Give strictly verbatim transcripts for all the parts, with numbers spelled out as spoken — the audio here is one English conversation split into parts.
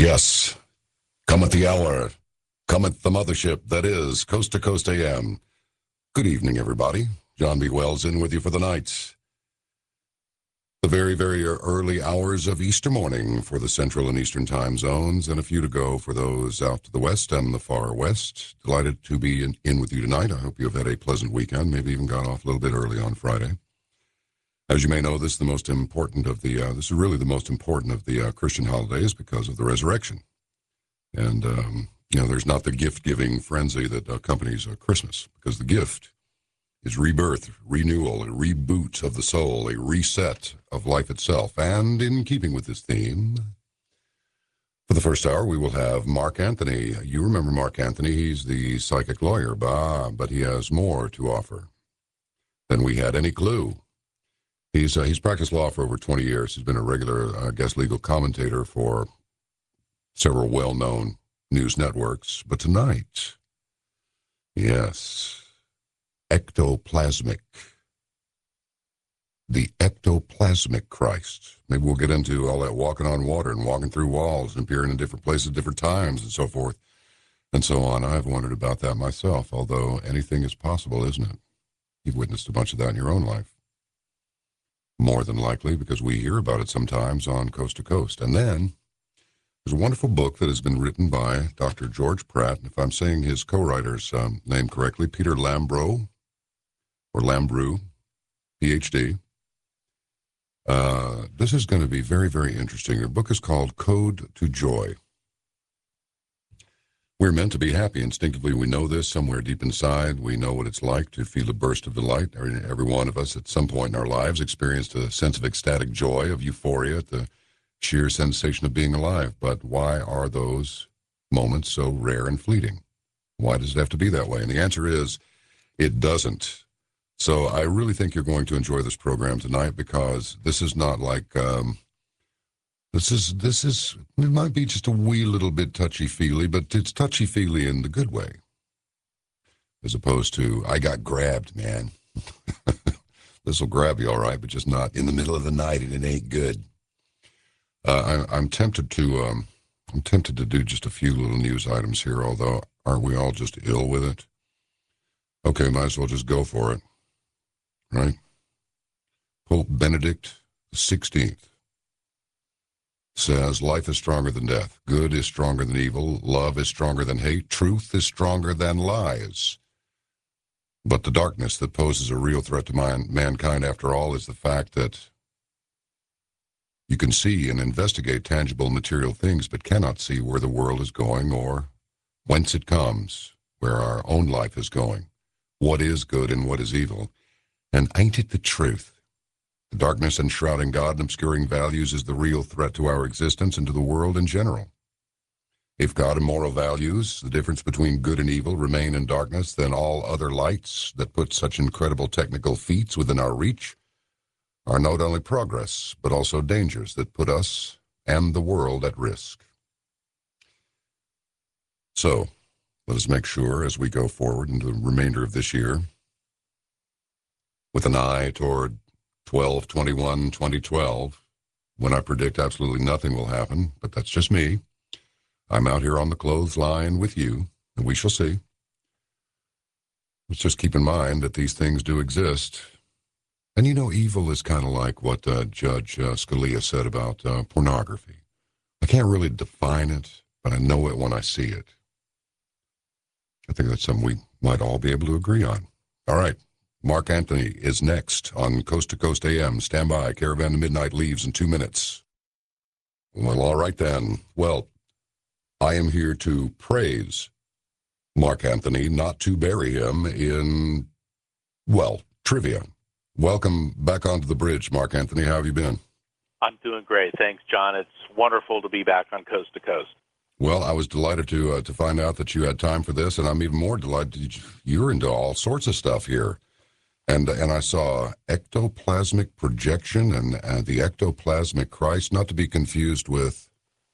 Yes, cometh the hour, cometh the mothership that is Coast to Coast A M. Good evening, everybody. John B. Wells in with you for the night. The very, very early hours of Easter morning for the Central and Eastern time zones, and a few to go for those out to the west and the far west. Delighted to be in, in with you tonight. I hope you have had a pleasant weekend, maybe even got off a little bit early on Friday. As you may know, this is the most important of the, uh, this is really the most important of the uh, Christian holidays because of the resurrection. And, um, you know, there's not the gift-giving frenzy that accompanies uh, Christmas, because the gift is rebirth, renewal, a reboot of the soul, a reset of life itself. And in keeping with this theme, for the first hour, we will have Mark Anthony. You remember Mark Anthony. He's the psychic lawyer, bah, but he has more to offer than we had any clue. He's uh, he's practiced law for over twenty years. He's been a regular uh, guest legal commentator for several well-known news networks. But tonight, yes, ectoplasmic, the ectoplasmic Christ. Maybe we'll get into all that walking on water and walking through walls and appearing in different places at different times and so forth and so on. I've wondered about that myself, although anything is possible, isn't it? You've witnessed a bunch of that in your own life. More than likely, because we hear about it sometimes on Coast to Coast. And then there's a wonderful book that has been written by Doctor George Pratt. If I'm saying his co-writer's um, name correctly, Peter Lambrou, or Lambrou, P H D. Uh, this is going to be very, very interesting. The book is called Code to Joy. We're meant to be happy. Instinctively, we know this somewhere deep inside. We know what it's like to feel a burst of delight. Every, every one of us at some point in our lives experienced a sense of ecstatic joy, of euphoria at the sheer sensation of being alive. But why are those moments so rare and fleeting? Why does it have to be that way? And the answer is, it doesn't. So I really think you're going to enjoy this program tonight, because this is not like... Um, This is, this is, it might be just a wee little bit touchy-feely, but it's touchy-feely in the good way. As opposed to, I got grabbed, man. This will grab you all right, but just not in the middle of the night, and it ain't good. Uh, I, I'm tempted to, um, I'm tempted to do just a few little news items here, although aren't we all just ill with it? Okay, might as well just go for it, right? Pope Benedict the sixteenth. Says, life is stronger than death. Good is stronger than evil. Love is stronger than hate. Truth is stronger than lies. But the darkness that poses a real threat to man, mankind, after all, is the fact that you can see and investigate tangible material things, but cannot see where the world is going or whence it comes, where our own life is going, what is good and what is evil. And ain't it the truth? The darkness enshrouding God and obscuring values is the real threat to our existence and to the world in general. If God and moral values, the difference between good and evil, remain in darkness, then all other lights that put such incredible technical feats within our reach are not only progress, but also dangers that put us and the world at risk. So, let us make sure as we go forward into the remainder of this year, with an eye toward twelve twenty-one twenty twelve, when I predict absolutely nothing will happen, but that's just me. I'm out here on the clothesline with you, and we shall see. Let's just keep in mind that these things do exist. And you know, evil is kind of like what uh, Judge uh, Scalia said about uh, pornography. I can't really define it, but I know it when I see it. I think that's something we might all be able to agree on. All right. Mark Anthony is next on Coast to Coast A M. Stand by. Caravan to Midnight leaves in two minutes. Well, all right then. Well, I am here to praise Mark Anthony, not to bury him in, well, trivia. Welcome back onto the bridge, Mark Anthony. How have you been? I'm doing great. Thanks, John. It's wonderful to be back on Coast to Coast. Well, I was delighted to uh, to find out that you had time for this, and I'm even more delighted you're into all sorts of stuff here. And and I saw ectoplasmic projection and uh, the ectoplasmic Christ, not to be confused with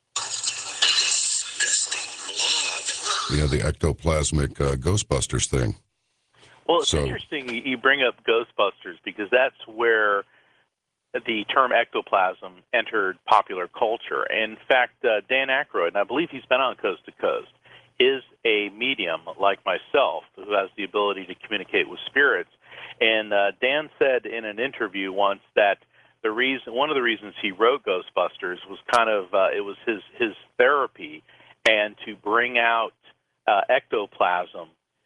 yeah, the ectoplasmic uh, Ghostbusters thing. Well, it's so, interesting you bring up Ghostbusters, because that's where the term ectoplasm entered popular culture. In fact, uh, Dan Aykroyd, and I believe he's been on Coast to Coast, is a medium like myself who has the ability to communicate with spirits. And uh, Dan said in an interview once that the reason, one of the reasons he wrote Ghostbusters was kind of uh, it was his his therapy, and to bring out uh, ectoplasm,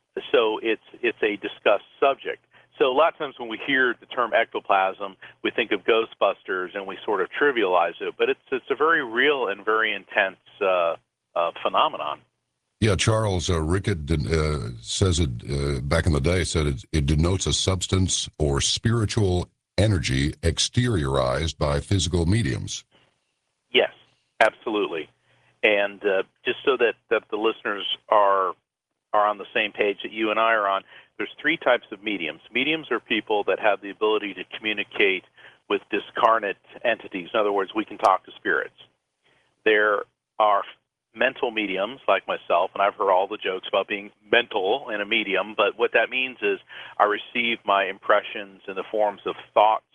so it's it's a discussed subject. So a lot of times when we hear the term ectoplasm, we think of Ghostbusters and we sort of trivialize it, but it's it's a very real and very intense uh, uh, phenomenon. Yeah, Charles uh, Rickett uh, says it uh, back in the day, said it, it denotes a substance or spiritual energy exteriorized by physical mediums. Yes, absolutely. And uh, just so that, that the listeners are are on the same page that you and I are on, there's three types of mediums. Mediums are people that have the ability to communicate with discarnate entities. In other words, we can talk to spirits. There are mental mediums like myself, and I've heard all the jokes about being mental in a medium, but what that means is I receive my impressions in the forms of thoughts,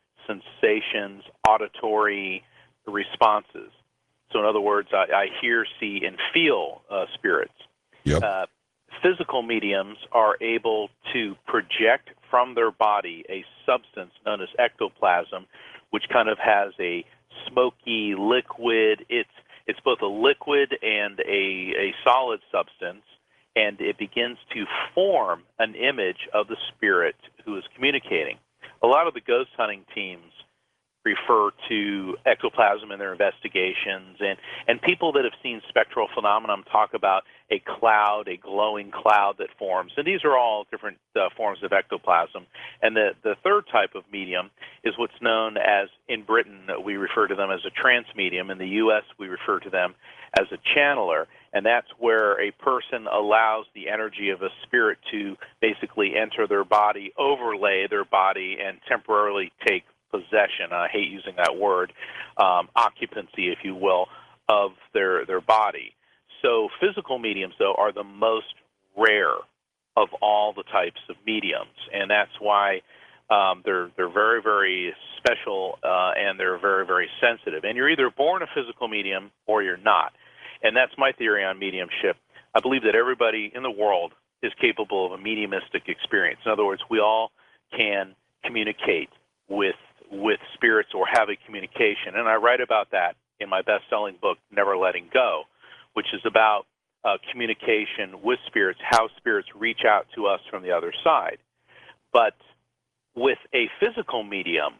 sensations, auditory responses. So in other words, I, I hear, see, and feel uh, spirits. Yep. Uh, physical mediums are able to project from their body a substance known as ectoplasm, which kind of has a smoky liquid. It's it's both a liquid and a, a solid substance, and it begins to form an image of the spirit who is communicating. A lot of the ghost hunting teams refer to ectoplasm in their investigations, and, and people that have seen spectral phenomenon talk about a cloud, a glowing cloud that forms. And these are all different uh, forms of ectoplasm. And the, the third type of medium is what's known as, in Britain, we refer to them as a trance medium. In the U S, we refer to them as a channeler. And that's where a person allows the energy of a spirit to basically enter their body, overlay their body, and temporarily take possession, I hate using that word, um, occupancy, if you will, of their, their body. So physical mediums, though, are the most rare of all the types of mediums, and that's why um, they're, they're very, very special, uh, and they're very, very sensitive. And you're either born a physical medium or you're not. And that's my theory on mediumship. I believe that everybody in the world is capable of a mediumistic experience. In other words, we all can communicate with with spirits or have a communication. And I write about that in my best-selling book, Never Letting Go, which is about uh, communication with spirits, how spirits reach out to us from the other side. But with a physical medium,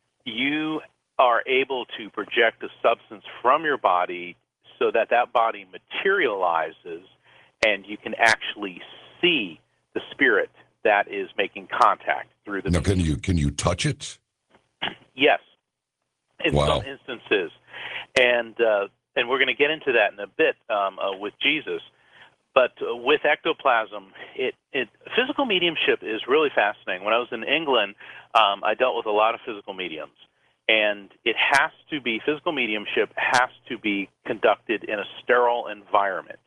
you are able to project a substance from your body so that that body materializes and you can actually see the spirit that is making contact through the Now, medium. can you can you touch it? Yes, in Wow. some instances, and uh, and we're going to get into that in a bit um, uh, with Jesus. But uh, with ectoplasm, it, it physical mediumship is really fascinating. When I was in England, um, I dealt with a lot of physical mediums, and it has to be physical mediumship has to be conducted in a sterile environment.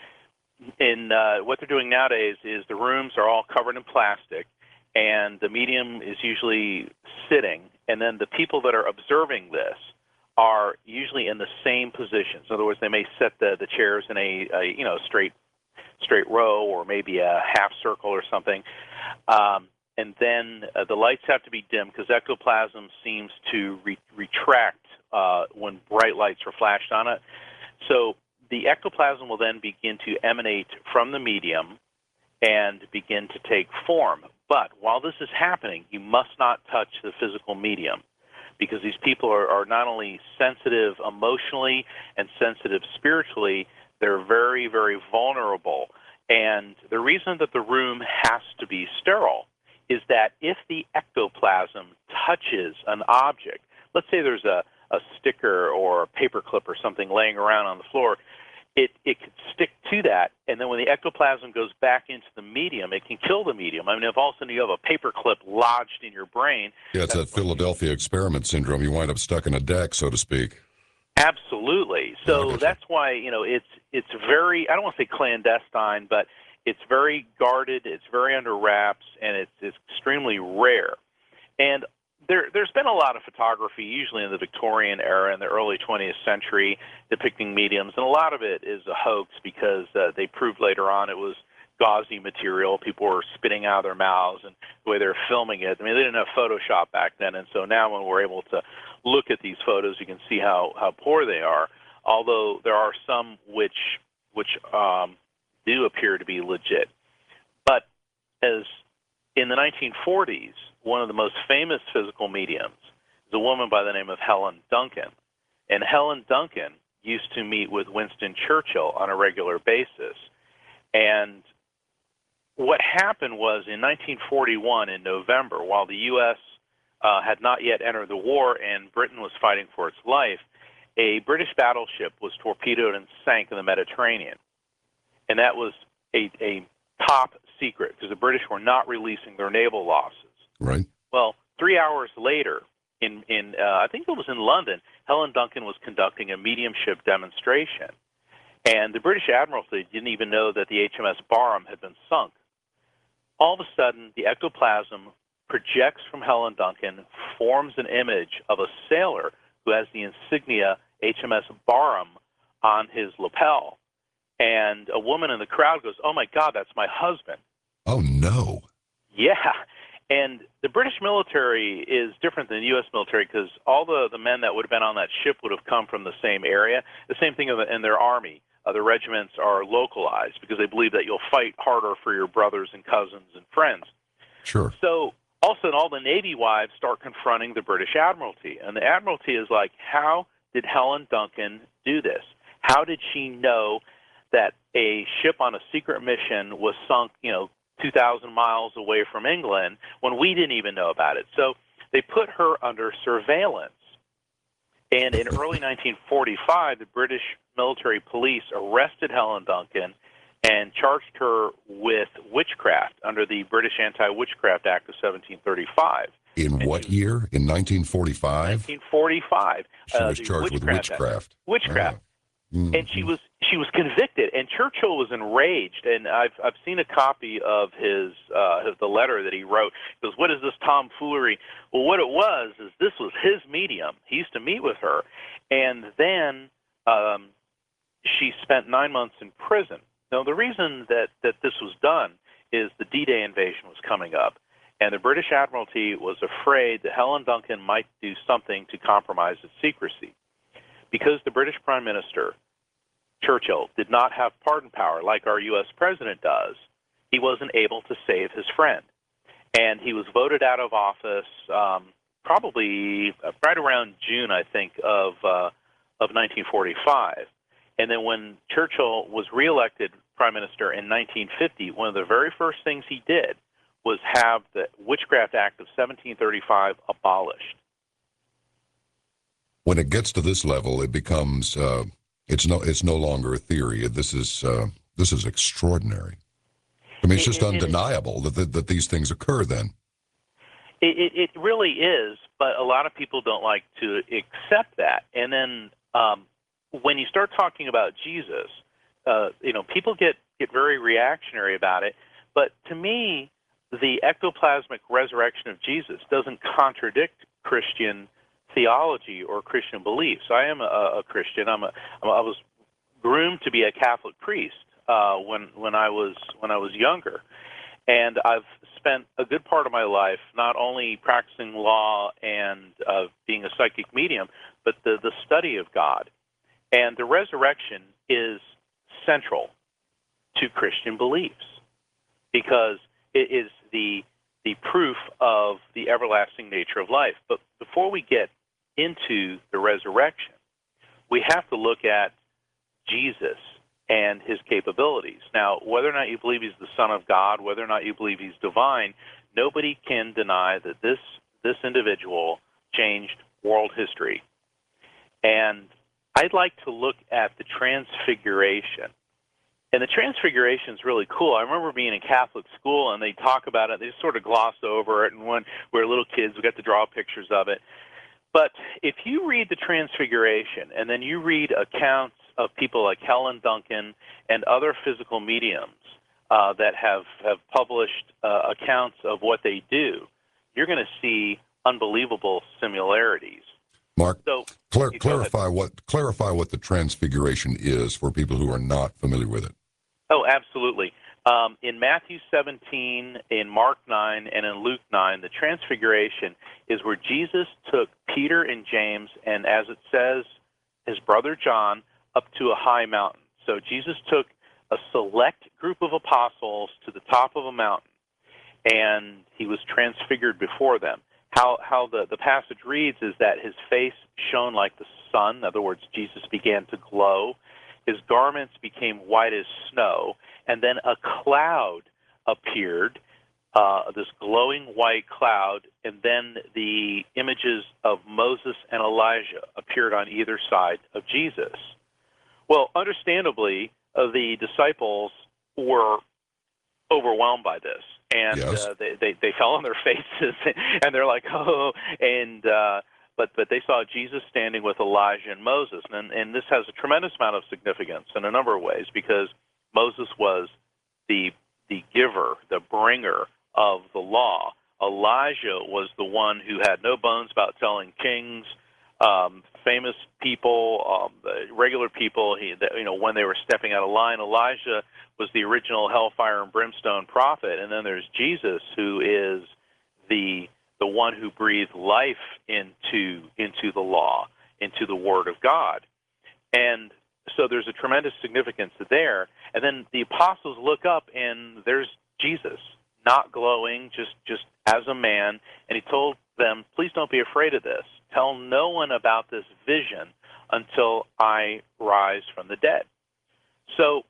In uh, what they're doing nowadays is the rooms are all covered in plastic, and the medium is usually sitting, and then the people that are observing this are usually in the same positions. In other words, they may set the, the chairs in a, a you know straight straight row or maybe a half circle or something, um, and then uh, the lights have to be dim because ectoplasm seems to re- retract uh, when bright lights are flashed on it. So the ectoplasm will then begin to emanate from the medium and begin to take form. But while this is happening, you must not touch the physical medium because these people are, are not only sensitive emotionally and sensitive spiritually, they're very, very vulnerable. And the reason that the room has to be sterile is that if the ectoplasm touches an object, let's say there's a, a sticker or a paper clip or something laying around on the floor, It, it could stick to that, and then when the ectoplasm goes back into the medium, it can kill the medium. I mean, if all of a sudden you have a paper clip lodged in your brain... Yeah, it's that Philadelphia experiment syndrome. You wind up stuck in a deck, so to speak. Absolutely. Yeah, I So gotcha. that's why, you know, it's it's very, I don't want to say clandestine, but it's very guarded, it's very under wraps, and it's, it's extremely rare. And there, there's been a lot of photography, usually in the Victorian era and the early twentieth century, depicting mediums, and a lot of it is a hoax because uh, they proved later on it was gauzy material. People were spitting out of their mouths, and the way they were filming it. I mean, they didn't have Photoshop back then, and so now when we're able to look at these photos, you can see how, how poor they are, although there are some which, which um, do appear to be legit. But as in the nineteen forties, one of the most famous physical mediums is a woman by the name of Helen Duncan. And Helen Duncan used to meet with Winston Churchill on a regular basis. And what happened was in nineteen forty-one, in November, while the U S uh, had not yet entered the war and Britain was fighting for its life, a British battleship was torpedoed and sank in the Mediterranean. And that was a, a top secret because the British were not releasing their naval losses. Right. Well, three hours later, in, in uh, I think it was in London, Helen Duncan was conducting a mediumship demonstration. And the British Admiralty didn't even know that the H M S Barham had been sunk. All of a sudden, the ectoplasm projects from Helen Duncan, forms an image of a sailor who has the insignia H M S Barham on his lapel. And a woman in the crowd goes, "Oh, my God, that's my husband." Oh, no. Yeah. And the British military is different than the U S military because all the, the men that would have been on that ship would have come from the same area. The same thing in their army. Uh, the regiments are localized because they believe that you'll fight harder for your brothers and cousins and friends. Sure. So all of a sudden, all the Navy wives start confronting the British Admiralty. And the Admiralty is like, how did Helen Duncan do this? How did she know that a ship on a secret mission was sunk, you know, two thousand miles away from England when we didn't even know about it? So they put her under surveillance. And in early nineteen forty-five, the British military police arrested Helen Duncan and charged her with witchcraft under the British Anti-Witchcraft Act of seventeen thirty-five. In And what she- year? In nineteen forty-five? nineteen forty-five. She uh, was the charged with Witchcraft Act. witchcraft. Witchcraft. Ah. Mm. And she was she was convicted, and Churchill was enraged. And I've I've seen a copy of his uh, the letter that he wrote. He goes, "What is this tomfoolery?" Well, what it was is this was his medium. He used to meet with her, and then um, she spent nine months in prison. Now, the reason that that this was done is the D-Day invasion was coming up, and the British Admiralty was afraid that Helen Duncan might do something to compromise its secrecy. Because the British Prime Minister, Churchill, did not have pardon power like our U S president does, he wasn't able to save his friend. And he was voted out of office um, probably right around June, I think, of, uh, of nineteen forty-five. And then when Churchill was reelected Prime Minister in nineteen fifty, one of the very first things he did was have the Witchcraft Act of seventeen thirty-five abolished. When it gets to this level, it becomes uh, it's no it's no longer a theory. This is uh, this is extraordinary. I mean, it's just It- it- undeniable that, that that these things occur. Then It, it, it really is, but a lot of people don't like to accept that. And then um, when you start talking about Jesus, uh, you know, people get, get very reactionary about it. But to me, the ectoplasmic resurrection of Jesus doesn't contradict Christian theology or Christian beliefs. I am a, a Christian. I'm a, I was groomed to be a Catholic priest uh, when when I was when I was younger, and I've spent a good part of my life not only practicing law and uh, being a psychic medium, but the the study of God. And the resurrection is central to Christian beliefs because it is the the proof of the everlasting nature of life. But before we get into the resurrection, we have to look at Jesus and his capabilities. Now, whether or not you believe he's the Son of God, whether or not you believe he's divine, nobody can deny that this this individual changed world history. And I'd like to look at the Transfiguration. And the Transfiguration is really cool. I remember being in Catholic school, and they talk about it. They just sort of gloss over it, and when we were little kids, we got to draw pictures of it. But if you read the Transfiguration, and then you read accounts of people like Helen Duncan and other physical mediums uh, that have, have published uh, accounts of what they do, you're going to see unbelievable similarities. Mark, So, clar- you go ahead. clarify what clarify what the Transfiguration is for people who are not familiar with it. Oh, absolutely. Um, in Matthew seventeen, in Mark nine, and in Luke nine, the Transfiguration is where Jesus took Peter and James, and as it says, his brother John, up to a high mountain. So Jesus took a select group of apostles to the top of a mountain, and he was transfigured before them. How how the, the passage reads is that his face shone like the sun. In other words, Jesus began to glow. His garments became white as snow, and then a cloud appeared, uh, this glowing white cloud, and then the images of Moses and Elijah appeared on either side of Jesus. Well, understandably, uh, the disciples were overwhelmed by this, and Yes. uh, they, they they fell on their faces, and they're like, oh, and uh, but but they saw Jesus standing with Elijah and Moses, and and this has a tremendous amount of significance in a number of ways, because Moses was the the giver, the bringer of the law. Elijah was the one who had no bones about telling kings, um, famous people, um, regular people, he, you know, when they were stepping out of line. Elijah was the original hellfire and brimstone prophet, and then there's Jesus, who is the the one who breathed life into into the law, into the Word of God. And so there's a tremendous significance there. And then the apostles look up, and there's Jesus, not glowing, just just as a man, and he told them, please don't be afraid of this. Tell no one about this vision until I rise from the dead. So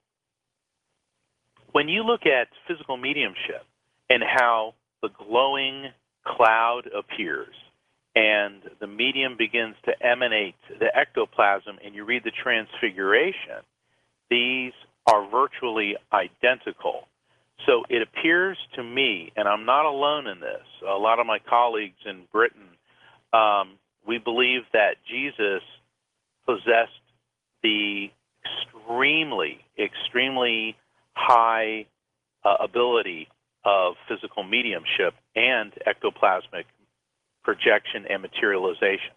when you look at physical mediumship and how the glowing cloud appears and the medium begins to emanate the ectoplasm, and you read the Transfiguration, these are virtually identical. So it appears to me, and I'm not alone in this, a lot of my colleagues in Britain, um, we believe that Jesus possessed the extremely, extremely high uh, ability of physical mediumship and ectoplasmic projection and materialization.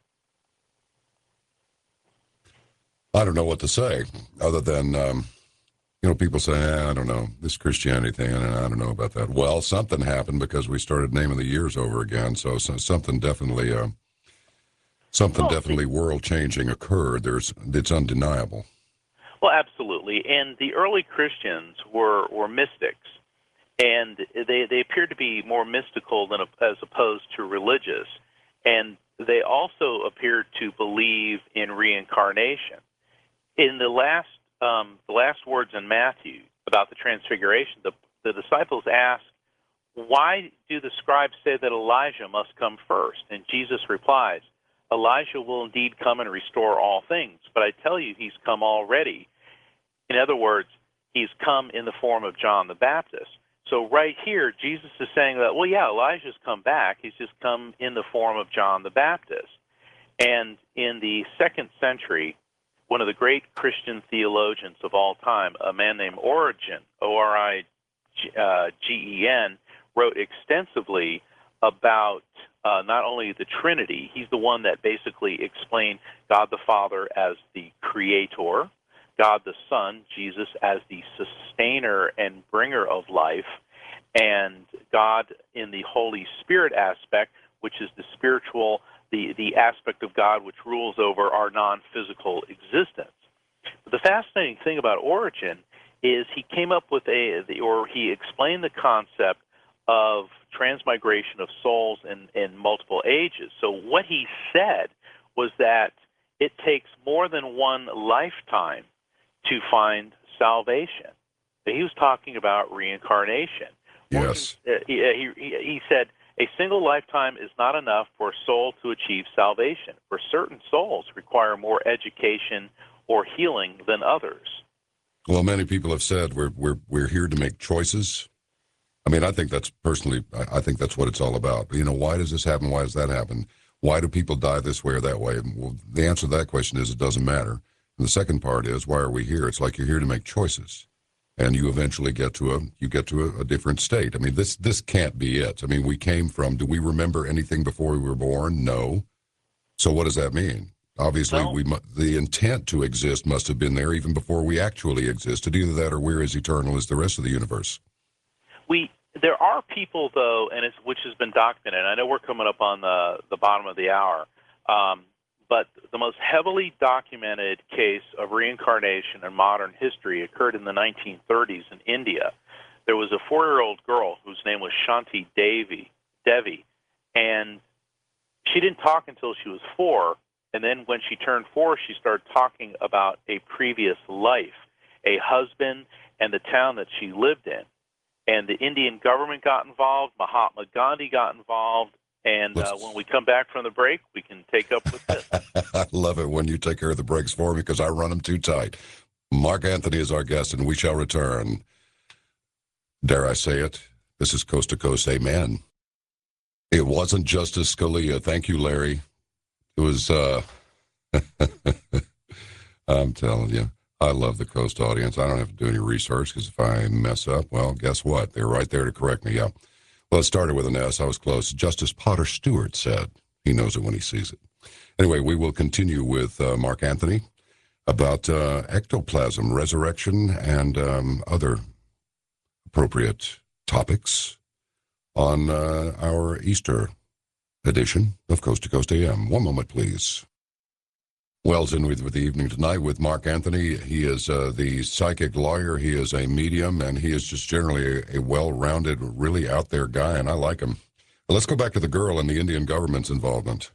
I don't know what to say other than, um, you know, people say, eh, I don't know, this Christianity thing, I don't know about that. Well, something happened because we started naming the years over again, so, so something definitely, uh, something Well, definitely world-changing occurred. There's, it's undeniable. Well, absolutely. And the early Christians were, were mystics, and they, they appeared to be more mystical than as opposed to religious. And they also appeared to believe in reincarnation. In the last um, the last words in Matthew about the Transfiguration, the, the disciples asked, why do the scribes say that Elijah must come first? And Jesus replies, Elijah will indeed come and restore all things, but I tell you, he's come already. In other words, he's come in the form of John the Baptist. So right here, Jesus is saying that, well, yeah, Elijah's come back. He's just come in the form of John the Baptist. And in the second century, one of the great Christian theologians of all time, a man named Origen, O R I G E N, wrote extensively about uh, not only the Trinity. He's the one that basically explained God the Father as the creator, God the Son, Jesus, as the sustainer and bringer of life, and God in the Holy Spirit aspect, which is the spiritual, the, the aspect of God which rules over our non-physical existence. But the fascinating thing about Origen is he came up with a, or he explained the concept of transmigration of souls in, in multiple ages. So what he said was that it takes more than one lifetime to find salvation. He was talking about reincarnation. Yes. He, he, he said, a single lifetime is not enough for a soul to achieve salvation. For certain souls require more education or healing than others. Well, many people have said we're we're we're here to make choices. I mean, I think that's personally, I, I think that's what it's all about. You know, why does this happen? Why does that happen? Why do people die this way or that way? Well, the answer to that question is it doesn't matter. And the second part is, why are we here? It's like you're here to make choices. and you eventually get to a you get to a, a different state. I mean, this this can't be it. I mean, we came from. Do we remember anything before we were born? No. So what does that mean? Obviously, Well, we mu- the intent to exist must have been there even before we actually existed. Either that, or we're as eternal as the rest of the universe. we there are people though, and it's which has been documented. I know we're coming up on the the bottom of the hour, um, but the most heavily documented case of reincarnation in modern history occurred in the nineteen thirties in India. There was a four-year-old girl whose name was Shanti Devi, Devi, and she didn't talk until she was four. And then when she turned four, she started talking about a previous life, a husband, and the town that she lived in. And the Indian government got involved, Mahatma Gandhi got involved, and uh, when we come back from the break, we can take up with this. I love it when you take care of the breaks for me because I run them too tight. Mark Anthony is our guest, and we shall return. Dare I say it? This is Coast to Coast. Amen. It wasn't Justice Scalia. Thank you, Larry. It was, uh, I'm telling you. I love the Coast audience. I don't have to do any research because if I mess up, well, guess what? They're right there to correct me. Yeah. Well, it started with an S. I was close. Justice Potter Stewart said he knows it when he sees it. Anyway, we will continue with uh, Mark Anthony about uh, ectoplasm, resurrection, and um, other appropriate topics on uh, our Easter edition of Coast to Coast A M. One moment, please. Wells in with, with the evening tonight with Mark Anthony. He is uh, the psychic lawyer. He is a medium, and he is just generally a, a well-rounded, really out-there guy, and I like him. But let's go back to the girl and the Indian government's involvement.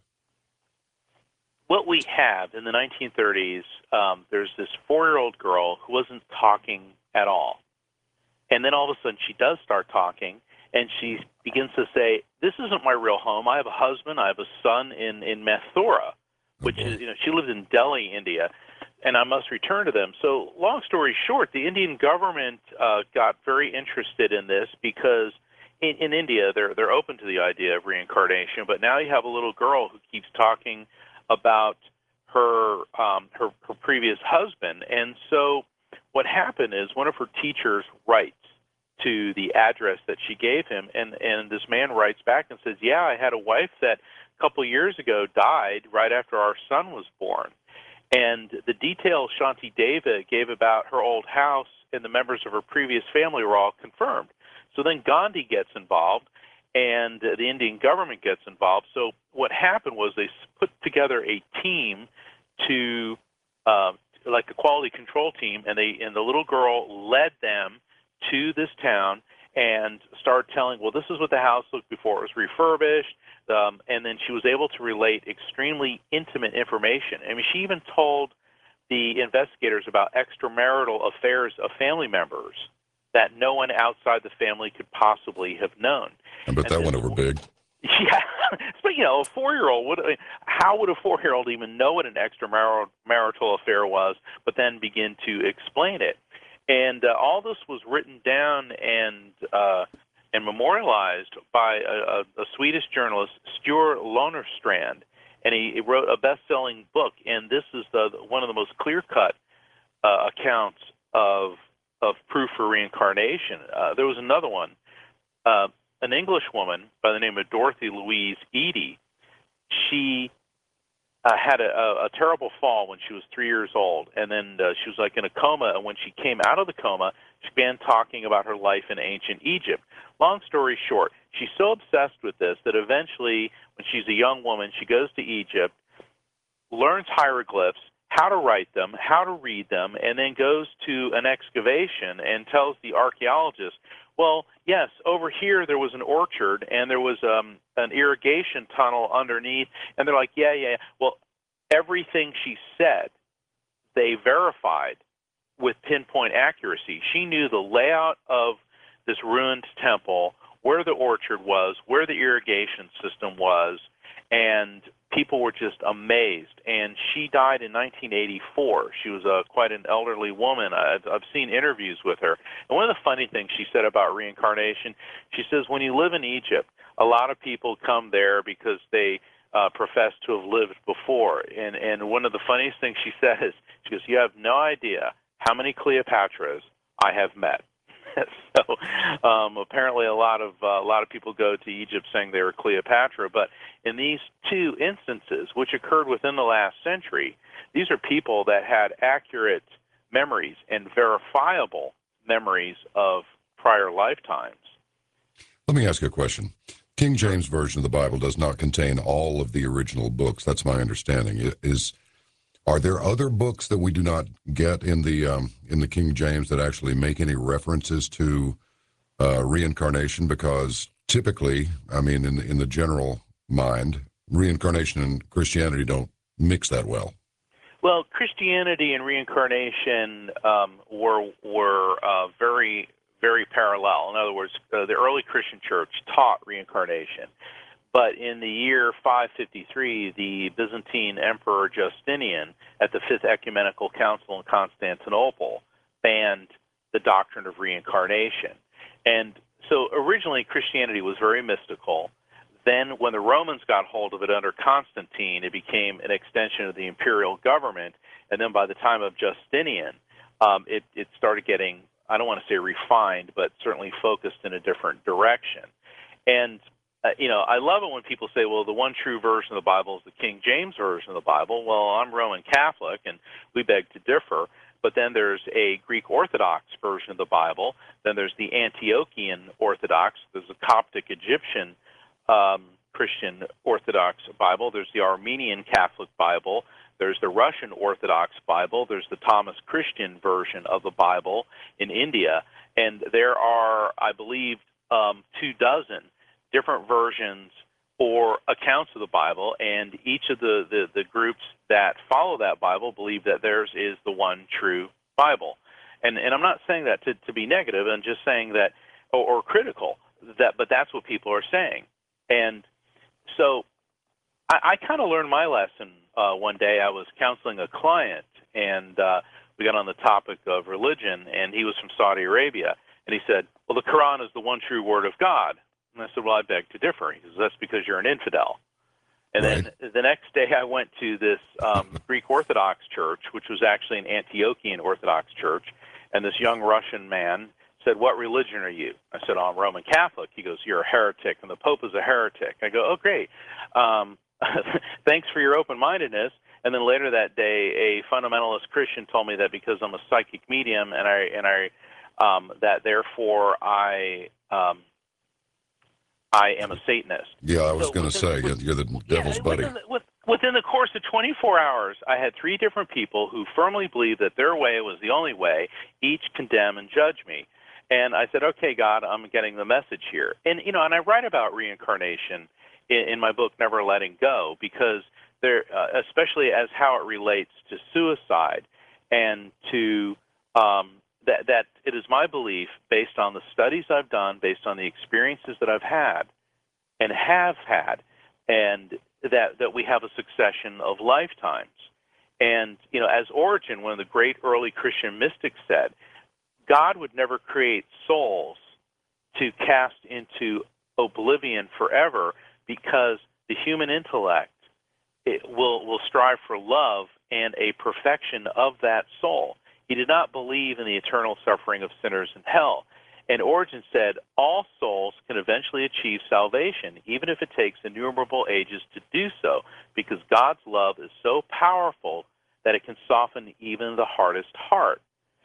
What we have in the nineteen thirties, um, there's this four-year-old girl who wasn't talking at all. And then all of a sudden she does start talking, and she begins to say, this isn't my real home. I have a husband. I have a son in, in Mathura, which Okay. is, you know, she lived in Delhi, India, and I must return to them. So long story short, the Indian government uh, got very interested in this because in, in India they're, they're open to the idea of reincarnation, but now you have a little girl who keeps talking about her, um, her, her previous husband. And so what happened is one of her teachers writes to the address that she gave him, and, and this man writes back and says, yeah, I had a wife that a couple of years ago died right after our son was born. And the details Shanti Deva gave about her old house and the members of her previous family were all confirmed. So then Gandhi gets involved, and the Indian government gets involved. So what happened was they put together a team to, uh, like a quality control team, and they and the little girl led them to this town and started telling, well, this is what the house looked before it was refurbished, um, and then she was able to relate extremely intimate information. I mean, she even told the investigators about extramarital affairs of family members that no one outside the family could possibly have known. I bet And that went this- over big. Yeah, but you know, a four-year-old would. How would a four-year-old even know what an extramarital affair was, but then begin to explain it? And uh, all this was written down and uh, and memorialized by a, a, a Swedish journalist, Stuart Lonerstrand, and he, he wrote a best-selling book. And this is the one of the most clear-cut uh, accounts of of proof for reincarnation. Uh, there was another one. Uh, An English woman by the name of Dorothy Louise Eady, she uh, had a, a, a terrible fall when she was three years old, and then uh, she was like in a coma, and when she came out of the coma, she began talking about her life in ancient Egypt. Long story short, she's so obsessed with this that eventually, when she's a young woman, she goes to Egypt, learns hieroglyphs, how to write them, how to read them, and then goes to an excavation and tells the archaeologist, well, yes, over here there was an orchard and there was um, an irrigation tunnel underneath. And they're like, yeah, yeah. Well, everything she said, they verified with pinpoint accuracy. She knew the layout of this ruined temple, where the orchard was, where the irrigation system was, and people were just amazed. And she died in nineteen eighty-four. She was a, quite an elderly woman. I've, I've seen interviews with her. And one of the funny things she said about reincarnation, she says, when you live in Egypt, a lot of people come there because they uh, profess to have lived before. And, and one of the funniest things she says, she goes, you have no idea how many Cleopatras I have met. So um, apparently, a lot of uh, a lot of people go to Egypt saying they were Cleopatra. But in these two instances, which occurred within the last century, these are people that had accurate memories and verifiable memories of prior lifetimes. Let me ask you a question. King James Version of the Bible does not contain all of the original books. That's my understanding. Is Are there other books that we do not get in the um, in the King James that actually make any references to uh, reincarnation? Because typically, I mean, in the, in the general mind, reincarnation and Christianity don't mix that well. Well, Christianity and reincarnation um, were were uh, very very parallel. In other words, uh, the early Christian church taught reincarnation. But in the year five fifty-three, the Byzantine Emperor Justinian, at the Fifth Ecumenical Council in Constantinople, banned the doctrine of reincarnation. And so originally Christianity was very mystical. Then when the Romans got hold of it under Constantine, it became an extension of the imperial government. And then by the time of Justinian, um, it, it started getting, I don't want to say refined, but certainly focused in a different direction. And Uh, you know, I love it when people say, well, the one true version of the Bible is the King James Version of the Bible. Well, I'm Roman Catholic, and we beg to differ. But then there's a Greek Orthodox version of the Bible. Then there's the Antiochian Orthodox. There's a Coptic Egyptian um, Christian Orthodox Bible. There's the Armenian Catholic Bible. There's the Russian Orthodox Bible. There's the Thomas Christian version of the Bible in India. And there are, I believe, um, two dozen different versions or accounts of the Bible, and each of the, the, the groups that follow that Bible believe that theirs is the one true Bible. And and I'm not saying that to, to be negative, I'm just saying that, or, or critical, that but that's what people are saying. And so I, I kind of learned my lesson uh, one day. I was counseling a client, and uh, we got on the topic of religion, and he was from Saudi Arabia, and he said, well, the Quran is the one true word of God. And I said, well, I beg to differ. He says, that's because you're an infidel. And right. Then the next day I went to this um, Greek Orthodox church, which was actually an Antiochian Orthodox church, and this young Russian man said, what religion are you? I said, oh, I'm Roman Catholic. He goes, you're a heretic, and the Pope is a heretic. I go, oh, great. Um, thanks for your open-mindedness. And then later that day, a fundamentalist Christian told me that because I'm a psychic medium, and I and I um, that therefore I um, I am a Satanist. Yeah, I was so going to say, with, you're the devil's yeah, buddy. Within the, with, within the course of twenty-four hours, I had three different people who firmly believed that their way was the only way, each condemn and judge me. And I said, okay, God, I'm getting the message here. And, you know, and I write about reincarnation in, in my book, Never Letting Go, because there, uh, especially as how it relates to suicide and to um, That, that it is my belief, based on the studies I've done, based on the experiences that I've had and have had, and that, that we have a succession of lifetimes. And, you know, as Origen, one of the great early Christian mystics, said, God would never create souls to cast into oblivion forever, because the human intellect it will, will strive for love and a perfection of that soul. He did not believe in the eternal suffering of sinners in hell. And Origen said, all souls can eventually achieve salvation, even if it takes innumerable ages to do so, because God's love is so powerful that it can soften even the hardest heart.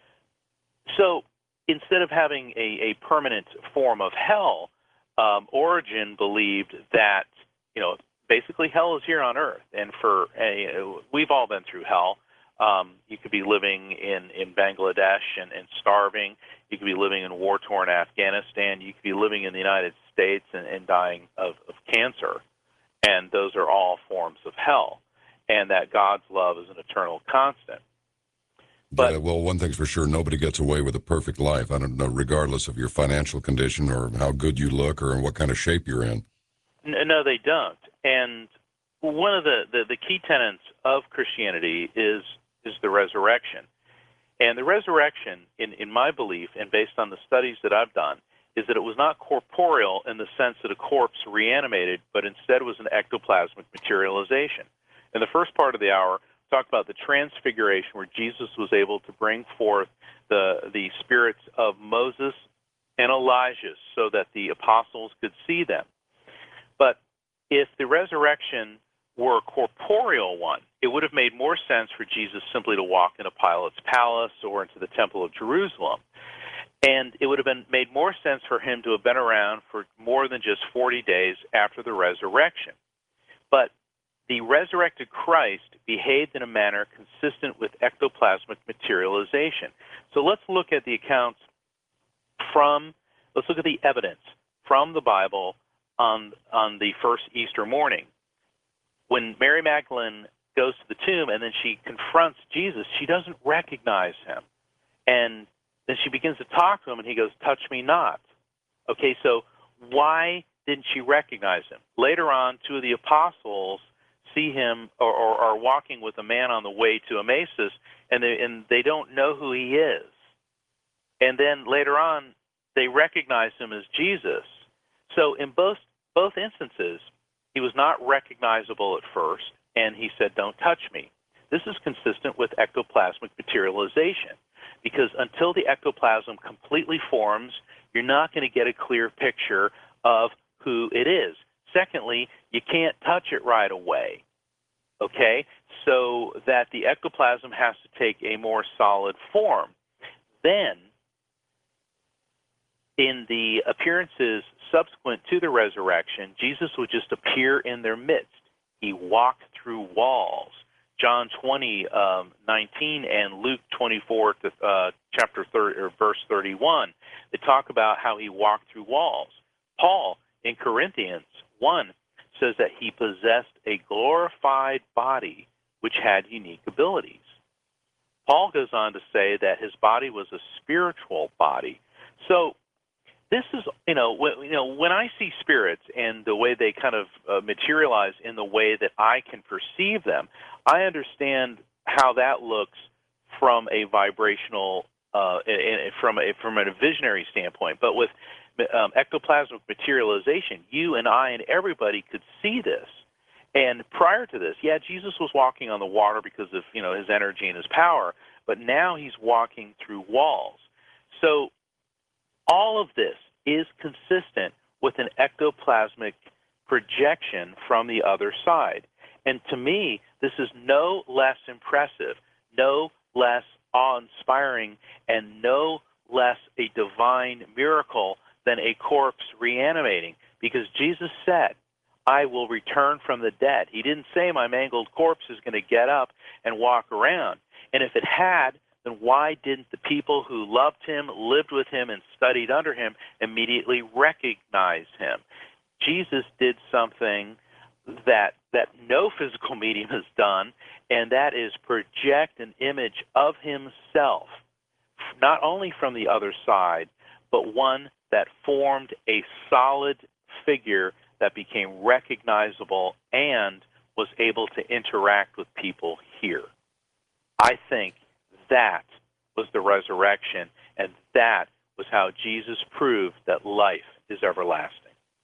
So instead of having a, a permanent form of hell, um, Origen believed that, you know, basically hell is here on earth. And for a, we've all been through hell. Um, you could be living in, in Bangladesh and, and starving. You could be living in war-torn Afghanistan. You could be living in the United States and, and dying of, of cancer. And those are all forms of hell. And that God's love is an eternal constant. But, yeah, well, one thing's for sure, nobody gets away with a perfect life. I don't know, regardless of your financial condition or how good you look or what kind of shape you're in. No, they don't. And one of the, the, the key tenets of Christianity is is the resurrection. And the resurrection, in, in my belief, and based on the studies that I've done, is that it was not corporeal in the sense that a corpse reanimated, but instead was an ectoplasmic materialization. In the first part of the hour, talked about the transfiguration where Jesus was able to bring forth the, the spirits of Moses and Elijah so that the apostles could see them. But if the resurrection were a corporeal one, it would have made more sense for Jesus simply to walk into Pilate's palace or into the Temple of Jerusalem. And it would have been made more sense for him to have been around for more than just forty days after the resurrection. But the resurrected Christ behaved in a manner consistent with ectoplasmic materialization. So let's look at the accounts from, let's look at the evidence from the Bible on, on the first Easter morning. When Mary Magdalene goes to the tomb and then she confronts Jesus, she doesn't recognize him. And then she begins to talk to him, and he goes, "Touch me not." Okay, so why didn't she recognize him? Later on, two of the apostles see him or, or are walking with a man on the way to Emmaus, and they, and they don't know who he is. And then later on, they recognize him as Jesus. So in both both instances, he was not recognizable at first, and he said, "Don't touch me." This is consistent with ectoplasmic materialization, because until the ectoplasm completely forms, you're not going to get a clear picture of who it is. Secondly, you can't touch it right away, okay? So that the ectoplasm has to take a more solid form. Then, in the appearances subsequent to the resurrection, Jesus would just appear in their midst. He walked through walls. John twenty, um, nineteen and Luke twenty-four, to, uh, chapter thirty, or verse thirty-one, they talk about how he walked through walls. Paul, in Corinthians one, says that he possessed a glorified body which had unique abilities. Paul goes on to say that his body was a spiritual body. So this is, you know, when, you know, when I see spirits and the way they kind of uh, materialize in the way that I can perceive them, I understand how that looks from a vibrational, uh, from a from a visionary standpoint. But with um, ectoplasmic materialization, you and I and everybody could see this. And prior to this, yeah, Jesus was walking on the water because of, you know, his energy and his power, but now he's walking through walls. So all of this is consistent with an ectoplasmic projection from the other side. And to me, this is no less impressive, no less awe-inspiring, and no less a divine miracle than a corpse reanimating. Because Jesus said, "I will return from the dead." He didn't say my mangled corpse is going to get up and walk around. And if it had, then why didn't the people who loved him, lived with him, and studied under him immediately recognize him? Jesus did something that that no physical medium has done, and that is project an image of himself, not only from the other side, but one that formed a solid figure that became recognizable and was able to interact with people here. I think that was the resurrection, and that was how Jesus proved that life is everlasting.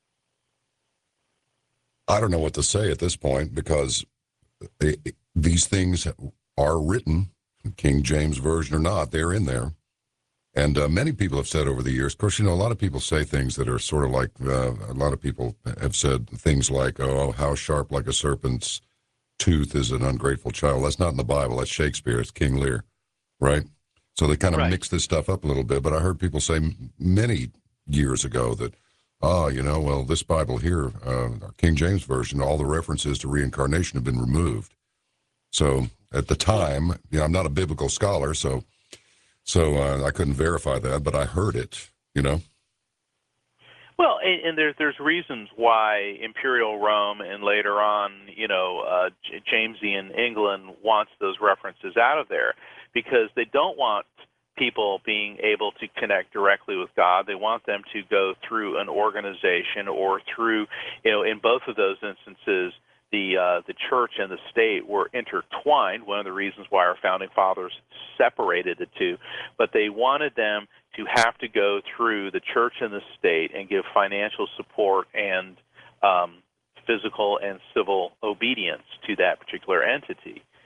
I don't know what to say at this point, because it, these things are written, King James Version or not, they're in there. And uh, many people have said over the years, of course, you know, a lot of people say things that are sort of like, uh, a lot of people have said things like, "Oh, how sharp like a serpent's tooth is an ungrateful child." That's not in the Bible. That's Shakespeare. It's King Lear, right? So they kind of Right. mix this stuff up a little bit. But I heard people say many years ago that, oh, you know, well, this Bible here, uh, our King James Version, all the references to reincarnation have been removed. So at the time, you know, I'm not a biblical scholar, so so uh, I couldn't verify that, but I heard it, you know. Well, and, and there's there's reasons why Imperial Rome and later on, you know, uh, J- Jamesian England wants those references out of there, because they don't want people being able to connect directly with God. They want them to go through an organization or through, you know, in both of those instances, the uh, the church and the state were intertwined. One of the reasons why our founding fathers separated the two, but they wanted them to have to go through the church and the state and give financial support and um, physical and civil obedience to that particular entity.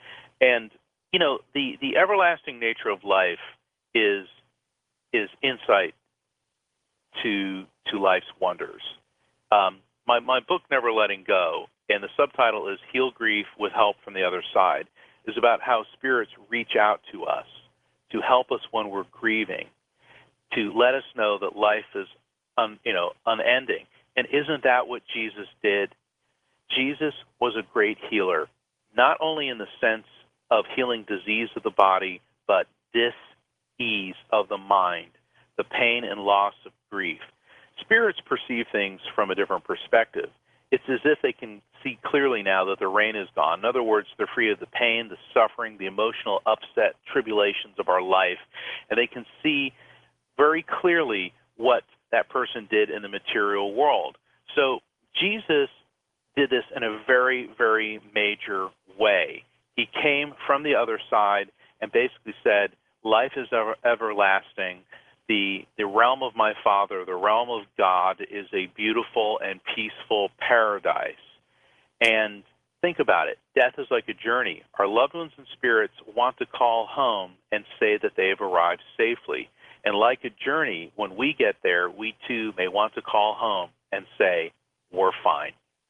And, you know, the, the everlasting nature of life is is insight to to life's wonders. Um, my, my book, Never Letting Go, and the subtitle is Heal Grief with Help from the Other Side, is about how spirits reach out to us to help us when we're grieving, to let us know that life is un, you know, unending. And isn't that what Jesus did? Jesus was a great healer, not only in the sense of healing disease of the body, but dis-ease of the mind, the pain and loss of grief. Spirits perceive things from a different perspective. It's as if they can see clearly now that the rain is gone. In other words, they're free of the pain, the suffering, the emotional upset, tribulations of our life, and they can see very clearly what that person did in the material world. So Jesus did this in a very, very major way. He came from the other side and basically said, life is ever, everlasting. The, the realm of my Father, the realm of God, is a beautiful and peaceful paradise. And think about it. Death is like a journey. Our loved ones and spirits want to call home and say that they have arrived safely. And like a journey, when we get there, we too may want to call home and say, we're fine.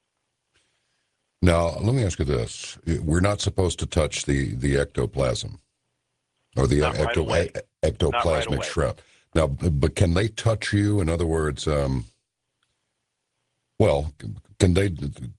Now, let me ask you this. We're not supposed to touch the, the ectoplasm or the Not right ecto, away. e- ectoplasmic Not right away. shroud. Now, but can they touch you? In other words, um, well, can they,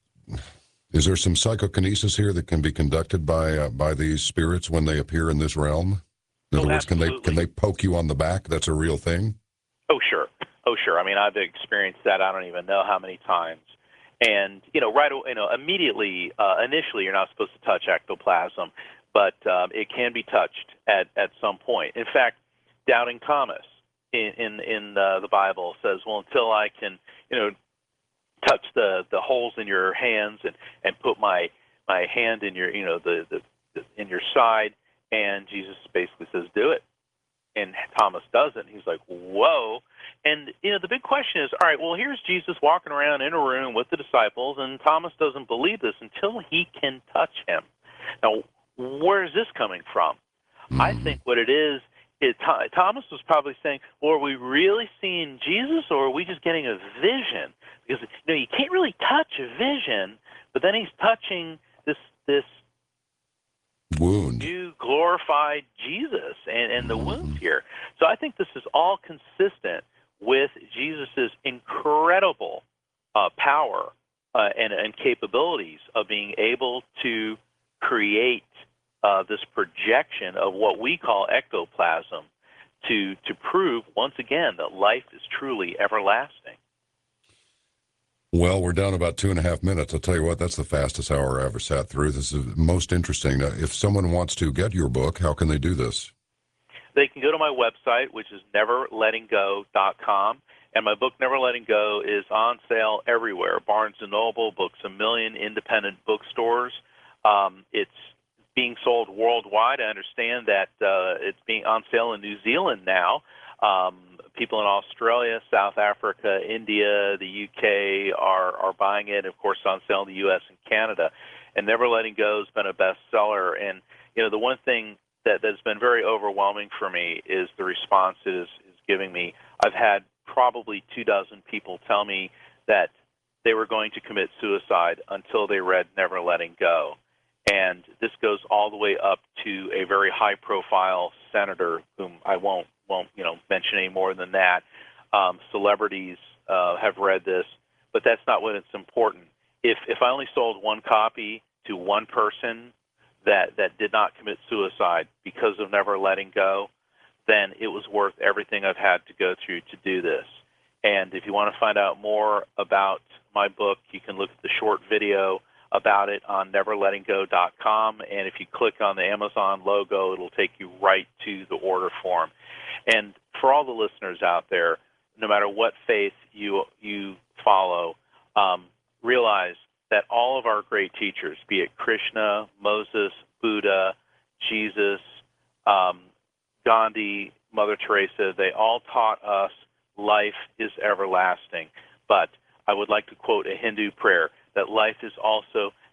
is there some psychokinesis here that can be conducted by uh, by these spirits when they appear in this realm? In other Oh, words, can they can they poke you on the back? That's a real thing? Oh, sure. Oh, sure. I mean, I've experienced that I don't even know how many times. And, you know, right, you know, immediately, uh, initially, you're not supposed to touch ectoplasm, but um, it can be touched at, at some point. In fact, doubting Thomas in in, in uh, the Bible says, well, until I can, you know, touch the, the holes in your hands and, and put my my hand in your, you know, the, the, the in your side, and Jesus basically says, do it. And Thomas doesn't. He's like, whoa. And, you know, the big question is, all right, well, here's Jesus walking around in a room with the disciples, and Thomas doesn't believe this until he can touch him. Now, where is this coming from? Mm-hmm. I think what it is, it, Thomas was probably saying, well, are we really seeing Jesus, or are we just getting a vision? Because, you know, you can't really touch a vision, but then he's touching this this wound. new glorified Jesus and, and the mm-hmm. wounds here. So I think this is all consistent with Jesus's incredible uh, power uh, and, and capabilities of being able to create uh, this projection of what we call ectoplasm to to prove once again that life is truly everlasting. Well, we're down about two and a half minutes. I'll tell you what, that's the fastest hour I ever sat through. This is most interesting. Now, if someone wants to get your book, how can they do this? They can go to my website, which is never letting go dot com. And my book, Never Letting Go, is on sale everywhere. Barnes and Noble, Books A Million, independent bookstores. Um, it's being sold worldwide. I understand that uh, it's being on sale in New Zealand now. Um, people in Australia, South Africa, India, the U K are, are buying it, of course, on sale in the U S and Canada. And Never Letting Go has been a bestseller. And, you know, the one thing that, that's been very overwhelming for me is the response it is, is giving me. I've had probably two dozen people tell me that they were going to commit suicide until they read Never Letting Go. And this goes all the way up to a very high-profile senator, whom I won't won't you know mention any more than that. Um, celebrities uh, have read this, but that's not what it's important. If if I only sold one copy to one person that that did not commit suicide because of Never Letting Go, then it was worth everything I've had to go through to do this. And if you want to find out more about my book, you can look at the short video about it on never letting go dot com, and if you click on the Amazon logo, it'll take you right to the order form. And for all the listeners out there, no matter what faith you you follow, um, realize that all of our great teachers, be it Krishna, Moses, Buddha, Jesus, um, Gandhi, Mother Teresa, they all taught us life is everlasting. But I would like to quote a Hindu prayer, that life is also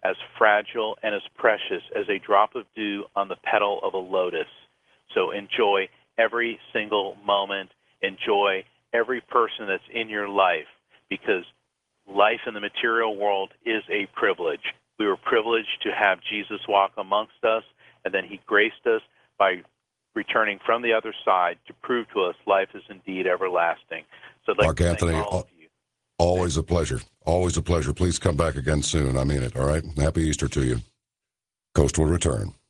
as fragile and as precious as a drop of dew on the petal of a lotus. So enjoy every single moment. Enjoy every person that's in your life, because life in the material world is a privilege. We were privileged to have Jesus walk amongst us, and then he graced us by returning from the other side to prove to us life is indeed everlasting. So I'd like Mark to thank Anthony, all of you. always a pleasure. Always a pleasure. Please come back again soon. I mean it, all right? Happy Easter to you. Coast will return.